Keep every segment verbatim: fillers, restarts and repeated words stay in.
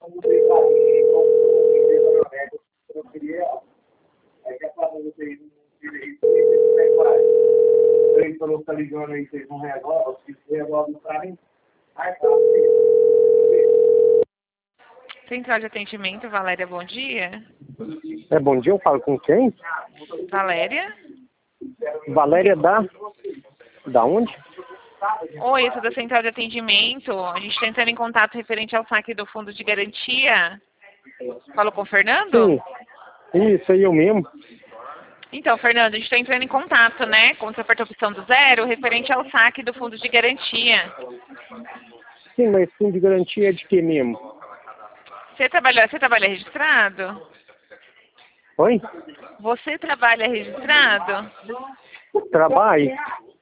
Ele falou que tá ligando aí, vocês não resolvem, se resolve pra mim. Aí tá, Central de atendimento, Valéria, bom dia. É, bom dia, eu falo com quem? Valéria? Valéria da... Da onde? Oi, eu sou da Central de Atendimento. A gente está entrando em contato referente ao saque do Fundo de Garantia. Falou com o Fernando? Sim, isso aí eu mesmo. Então, Fernando, a gente está entrando em contato, né? Como você apertou a opção do zero, referente ao saque do Fundo de Garantia. Sim, mas fundo de garantia é de que mesmo? Você trabalha, você trabalha registrado? Oi? Você trabalha registrado? Trabalho?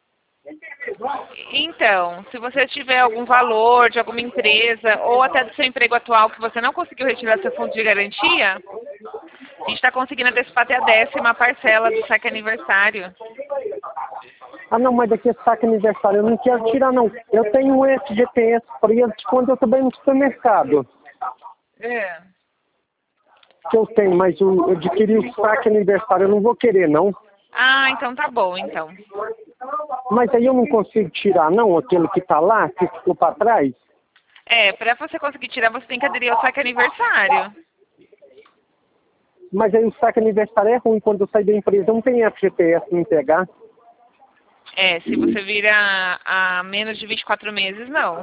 Então, se você tiver algum valor de alguma empresa ou até do seu emprego atual que você não conseguiu retirar seu fundo de garantia, a gente está conseguindo antecipar até a décima parcela do saque aniversário. Ah, não, mas daqui é saque aniversário, eu não quero tirar, não. Eu tenho um F G T S preso quando eu trabalho no supermercado. É. Que eu tenho, mas eu, eu adquiri o saque aniversário, eu não vou querer, não. Ah, então tá bom, então. Mas aí eu não consigo tirar, não, aquele que tá lá, que ficou para trás? É, para você conseguir tirar, você tem que aderir ao saque aniversário. Mas aí o saque aniversário é ruim, quando eu sair da empresa eu não tenho F G T S pra me pegar. É, se você vira a menos de vinte e quatro meses, não.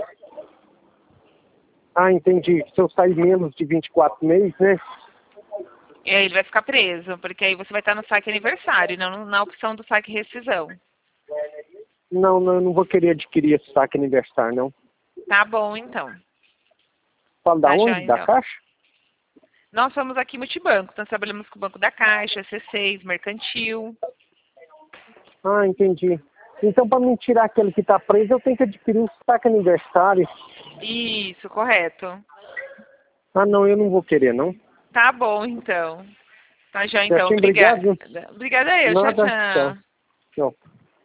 Ah, entendi. Se eu sair menos de vinte e quatro meses, né? E aí ele vai ficar preso, porque aí você vai estar no saque aniversário, não na opção do saque rescisão. Não, não, eu não vou querer adquirir esse saque aniversário, não. Tá bom, então. Fala da Tá onde? joia, Da então. Caixa? Nós somos aqui multibanco, nós trabalhamos com o Banco da Caixa, C seis, Mercantil. Ah, entendi. Então, para me tirar aquele que está preso, eu tenho que adquirir o saque aniversário. Isso, correto. Ah, não, eu não vou querer, não. Tá bom, então. Tá já, então. Certinho, Obrigada. obrigado. Obrigada eu. Tchau, Nada. tchau. Tchau. Tchau.